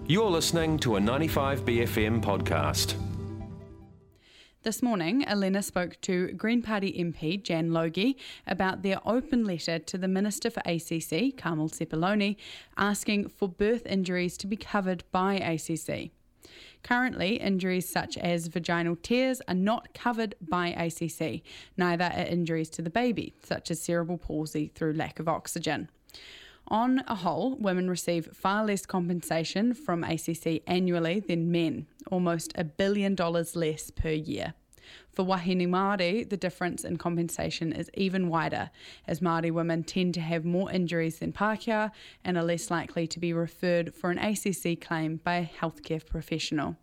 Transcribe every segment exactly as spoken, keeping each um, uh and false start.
You're listening to a ninety-five B F M podcast. This morning, Elena spoke to Green Party M P Jan Logie about their open letter to the Minister for A C C, Carmel Sepuloni, asking for birth injuries to be covered by A C C. Currently, injuries such as vaginal tears are not covered by A C C. Neither are injuries to the baby, such as cerebral palsy through lack of oxygen. On a whole, women receive far less compensation from A C C annually than men, almost a billion dollars less per year. For wahine Māori, the difference in compensation is even wider, as Māori women tend to have more injuries than Pākehā and are less likely to be referred for an A C C claim by a healthcare professional.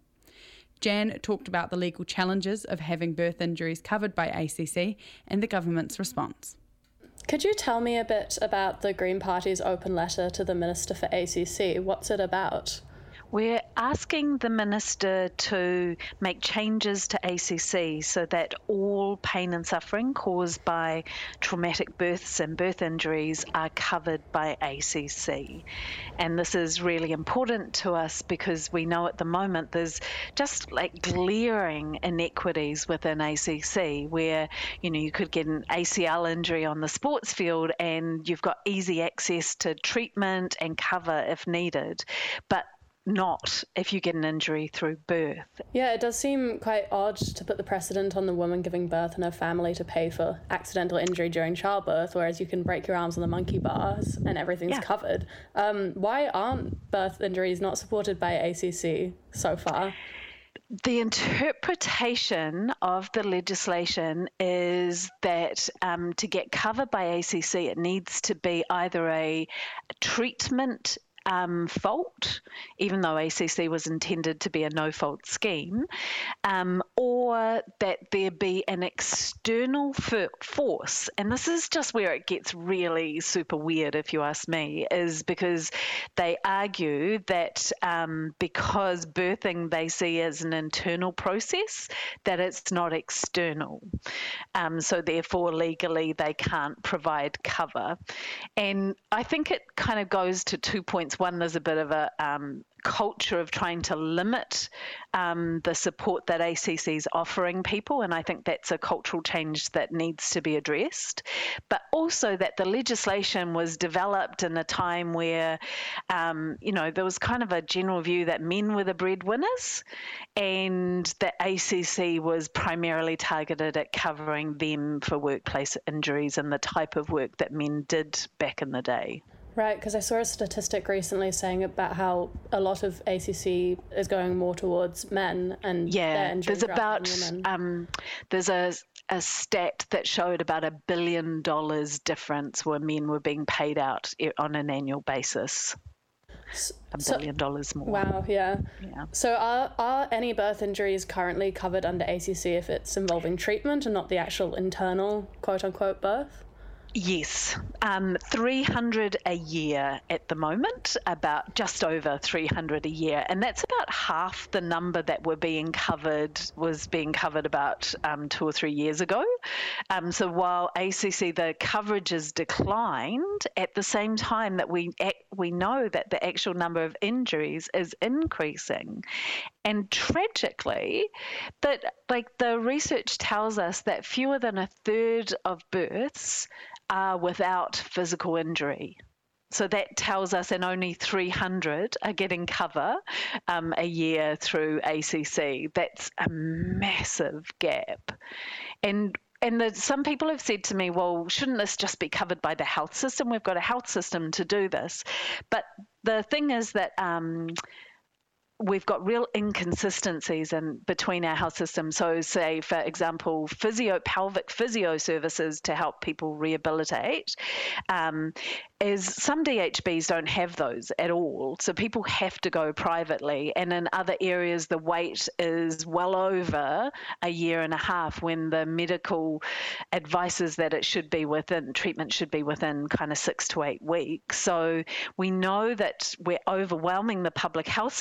Jan talked about the legal challenges of having birth injuries covered by A C C and the government's response. Could you tell me a bit about the Green Party's open letter to the Minister for A C C? What's it about? We're asking the Minister to make changes to A C C so that all pain and suffering caused by traumatic births and birth injuries are covered by A C C. And this is really important to us because we know at the moment there's just like glaring inequities within A C C where, you know, you could get an A C L injury on the sports field and you've got easy access to treatment and cover if needed. But not if you get an injury through birth. Yeah, it does seem quite odd to put the precedent on the woman giving birth and her family to pay for accidental injury during childbirth, whereas you can break your arms on the monkey bars and everything's yeah. covered. Um, why aren't birth injuries not supported by A C C so far? The interpretation of the legislation is that um, to get covered by A C C, it needs to be either a treatment Um, fault, even though A C C was intended to be a no-fault scheme, um, or that there be an external for- force. And this is just where it gets really super weird, if you ask me, is because they argue that um, because birthing they see as an internal process, that it's not external. Um, so therefore, legally, they can't provide cover. And I think it kind of goes to two points. One, there's a bit of a um, culture of trying to limit um, the support that A C C is offering people, and I think that's a cultural change that needs to be addressed. But also that the legislation was developed in a time where, um, you know, there was kind of a general view that men were the breadwinners and that A C C was primarily targeted at covering them for workplace injuries and the type of work that men did back in the day. Right, because I saw a statistic recently saying about how a lot of A C C is going more towards men and yeah, their injuries there's about rather than women. Um, there's a a stat that showed about a billion dollars difference where men were being paid out on an annual basis. A so, billion dollars more. Wow, yeah. yeah. So are are any birth injuries currently covered under A C C if it's involving treatment and not the actual internal quote-unquote birth? Yes, um, three hundred a year at the moment, about just over three hundred a year, and that's about half the number that were being covered, was being covered about um, two or three years ago. Um, so while A C C, the coverage has declined, at the same time that we we know that the actual number of injuries is increasing. And tragically, that like the research tells us that fewer than a third of births are without physical injury. So that tells us and only three hundred are getting cover um, a year through A C C. That's a massive gap. And And the, some people have said to me, well, shouldn't this just be covered by the health system? We've got a health system to do this. But the thing is that um, we've got real inconsistencies in between our health system. So say, for example, physio, pelvic physio services to help people rehabilitate, um, is some D H Bs don't have those at all. So people have to go privately. And in other areas, the wait is well over a year and a half when the medical advice is that it should be within, treatment should be within kind of six to eight weeks. So we know that we're overwhelming the public health system when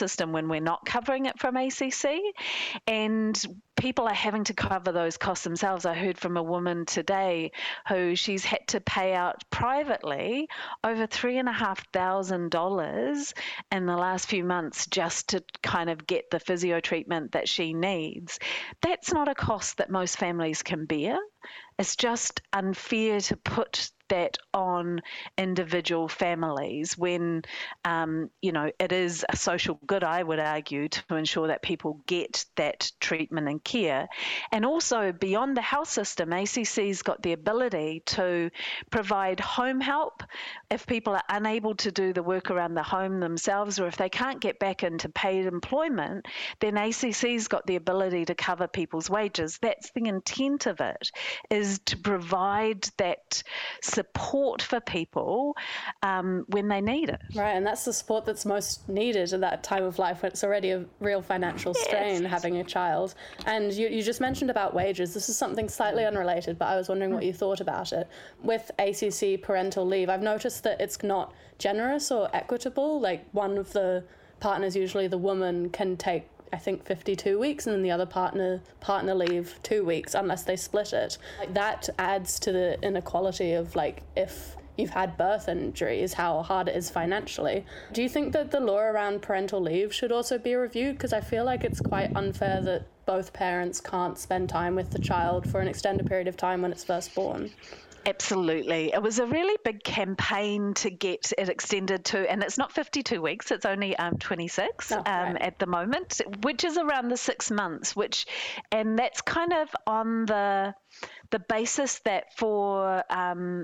we're not covering it from A C C. And people are having to cover those costs themselves. I heard from a woman today who she's had to pay out privately over three and a half thousand dollars in the last few months just to kind of get the physio treatment that she needs. That's not a cost that most families can bear. It's just unfair to put that on individual families when, um, you know, it is a social good, I would argue, to ensure that people get that treatment and care. And also beyond the health system, A C C's got the ability to provide home help if people are unable to do the work around the home themselves, or if they can't get back into paid employment, then A C C's got the ability to cover people's wages. That's the intent of it, is to provide that support for people um, when they need it. Right, and that's the support that's most needed at that time of life when it's already a real financial strain yes. having a child. And you, you just mentioned about wages. This is something slightly unrelated, but I was wondering what you thought about it. With A C C parental leave, I've noticed that it's not generous or equitable. Like, one of the partners, usually the woman, can take I think fifty-two weeks, and then the other partner partner leave two weeks unless they split it. Like, that adds to the inequality of, like, if you've had birth injuries, how hard it is financially. Do you think that the law around parental leave should also be reviewed? Because I feel like it's quite unfair that both parents can't spend time with the child for an extended period of time when it's first born. Absolutely. It was a really big campaign to get it extended to, and it's not fifty-two weeks, it's only um, twenty-six oh, um, right. at the moment, which is around the six months, which, and that's kind of on the the basis that for um,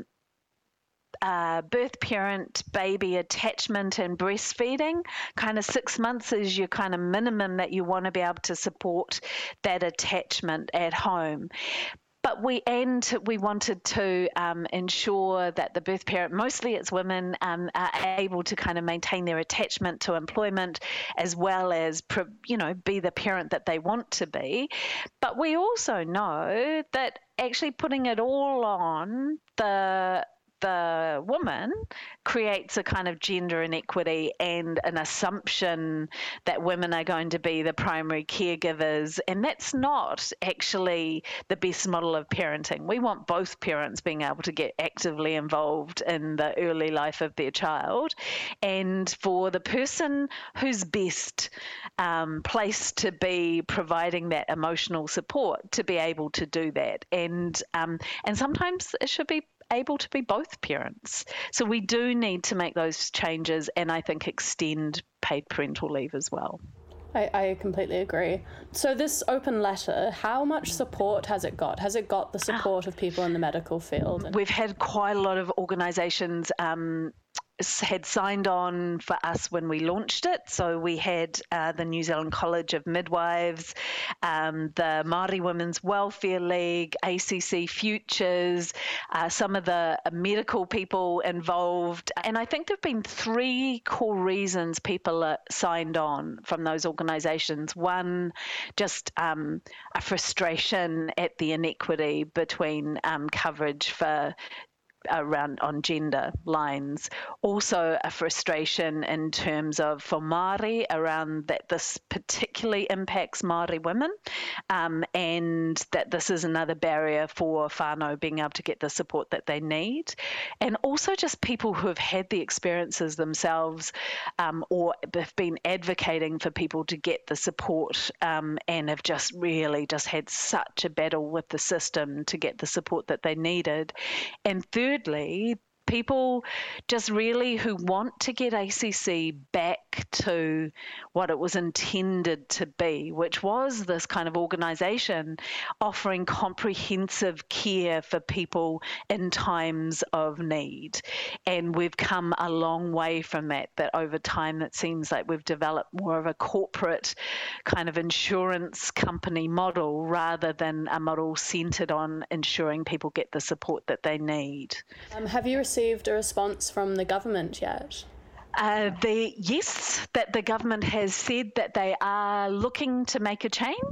Uh, birth parent baby attachment and breastfeeding, kind of six months is your kind of minimum that you want to be able to support that attachment at home. But we and we wanted to um, ensure that the birth parent, mostly it's women, um, are able to kind of maintain their attachment to employment as well as, you know, be the parent that they want to be. But we also know that actually putting it all on the the woman creates a kind of gender inequity and an assumption that women are going to be the primary caregivers. And that's not actually the best model of parenting. We want both parents being able to get actively involved in the early life of their child. And for the person who's best um, placed to be providing that emotional support to be able to do that. And um, and sometimes it should be able to be both parents. So we do need to make those changes and I think extend paid parental leave as well. I, I completely agree. So this open letter, how much support has it got? Has it got the support of people in the medical field? We've had quite a lot of organisations um, had signed on for us when we launched it. So we had uh, the New Zealand College of Midwives, um, the Māori Women's Welfare League, A C C Futures, uh, some of the medical people involved. And I think there have been three core reasons people are signed on from those organisations. One, just um, a frustration at the inequity between um, coverage for around on gender lines. Also a frustration in terms of for Māori around that this particularly impacts Māori women um, and that this is another barrier for whānau being able to get the support that they need. And also just people who have had the experiences themselves um, or have been advocating for people to get the support um, and have just really just had such a battle with the system to get the support that they needed. And third, Thirdly, people just really who want to get A C C back to what it was intended to be, which was this kind of organisation offering comprehensive care for people in times of need. And we've come a long way from that, that over time it seems like we've developed more of a corporate kind of insurance company model rather than a model centred on ensuring people get the support that they need. Um, have you received a response from the government yet? Uh, the, yes, that the government has said that they are looking to make a change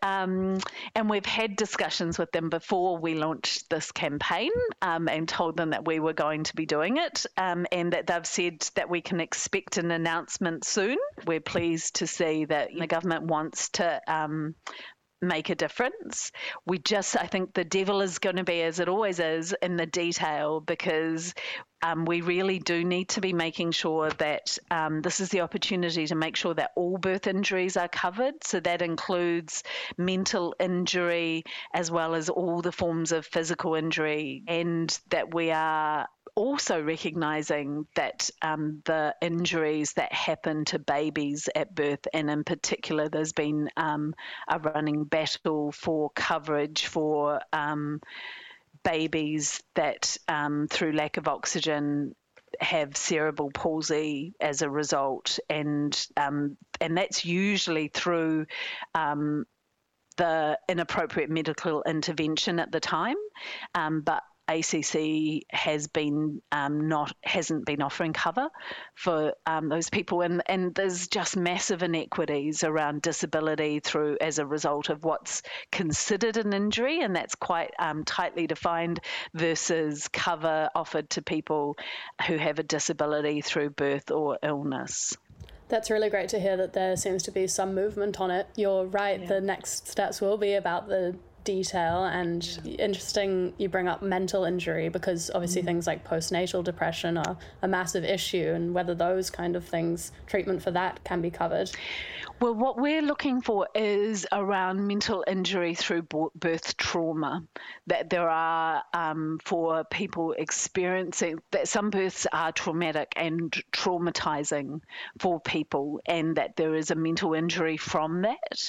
Um, and we've had discussions with them before we launched this campaign um, and told them that we were going to be doing it, um, and that they've said that we can expect an announcement soon. We're pleased to see that the government wants to um, make a difference. We just, I think the devil is going to be, as it always is, in the detail, because um, we really do need to be making sure that um, this is the opportunity to make sure that all birth injuries are covered. So that includes mental injury as well as all the forms of physical injury, and that we are also recognising that um, the injuries that happen to babies at birth, and in particular there's been um, a running battle for coverage for um, babies that um, through lack of oxygen have cerebral palsy as a result, and um, and that's usually through um, the inappropriate medical intervention at the time, um, but A C C has been um, not hasn't been offering cover for um, those people, and, and there's just massive inequities around disability through as a result of what's considered an injury, and that's quite um, tightly defined, versus cover offered to people who have a disability through birth or illness. That's really great to hear that there seems to be some movement on it. You're right, yeah. The next steps will be about the detail, and yeah. Interesting you bring up mental injury, because obviously mm. things like postnatal depression are a massive issue, and whether those kind of things, treatment for that can be covered. Well, what we're looking for is around mental injury through birth trauma, that there are um, for people experiencing that some births are traumatic and traumatizing for people, and that there is a mental injury from that,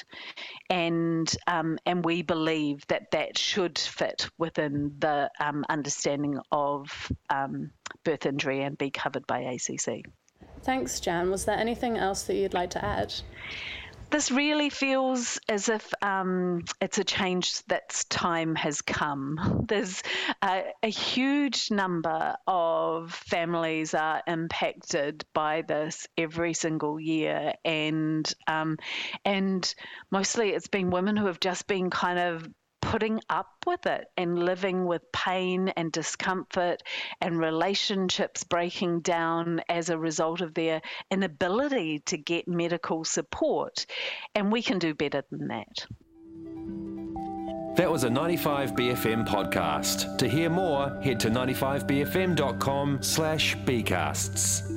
and um, and we believe that that should fit within the um, understanding of um, birth injury and be covered by A C C. Thanks, Jan. Was there anything else that you'd like to add? This really feels as if um, it's a change that's time has come. There's a, a huge number of families are impacted by this every single year, and um, and mostly it's been women who have just been kind of putting up with it and living with pain and discomfort and relationships breaking down as a result of their inability to get medical support. And we can do better than that. That was a ninety-five B F M podcast. To hear more, head to ninety-five b f m dot com slash bcasts.